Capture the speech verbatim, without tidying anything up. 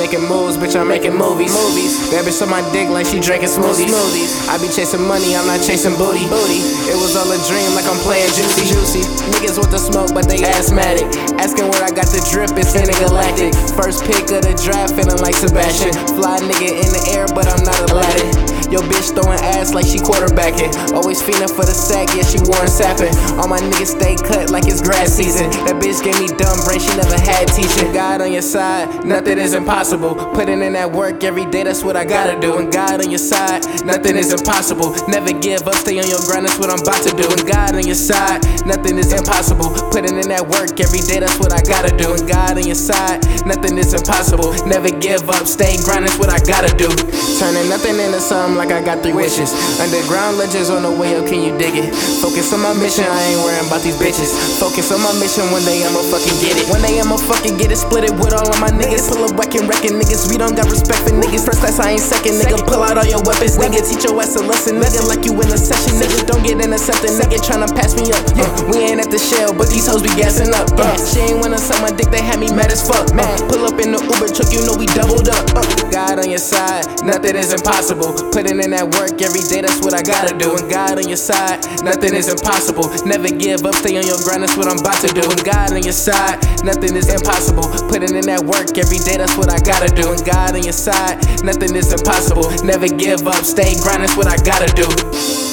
making moves, bitch, I'm making movies. Movies. That bitch on my dick like she drinking smoothies. Smoothies. I be chasing money, I'm not chasing booty. Booty. It was all a dream, like I'm playing juicy. Juicy. Niggas want the smoke, but they asthmatic. Asking where I got the drip, it's intergalactic. First pick of the draft, feeling like Sebastian. Fly nigga in the air, but I'm not Aladdin. Yo bitch throwing ass like she quarterbacking. Always feeling for the sack, yeah she Warren Sappin. All my niggas stay cut like it's grass season. That bitch gave me dumb brain, she never had teaching. God on your side, nothing is impossible. Putting in that work every day, that's what I gotta do. And God on your side, nothing is impossible. Never give up, stay on your grind, that's what I'm about to do. And God on your side, nothing is impossible. Putting in that work every day, that's what I gotta do. And God on your side, nothing is impossible. Never give up, stay grind, that's what I gotta do. Turning nothing into something like I got three wishes. Underground legends on the way up, can you dig it? Focus on my mission, I ain't worrying about these bitches. Focus on my mission, one day I'ma fucking get it. One day I'ma fucking get it, split it with all of my niggas. Pull up wrecking, wrecking niggas, we don't got respect for niggas. First class, I ain't second, nigga, pull out all your weapons, nigga. Teach your ass a lesson, nigga, like you in a session, nigga. Don't get intercepted, nigga, tryna pass me up. Uh, we ain't at the shell, but these hoes be gassing up. Uh, she ain't wanna suck my dick, they had me mad as fuck. Uh, pull up in the Uber truck, you know we doubled up. Uh, God on your side, nothing is impossible. Putting in that work every day, that's what I gotta do. And God on your side, nothing is impossible. Never give up, stay on your grind, that's what I'm about to do. And God on your side, nothing is impossible. Putting in that work every day, that's what I gotta do. And God on your side, nothing is impossible. Never give up, stay grind, that's what I gotta do.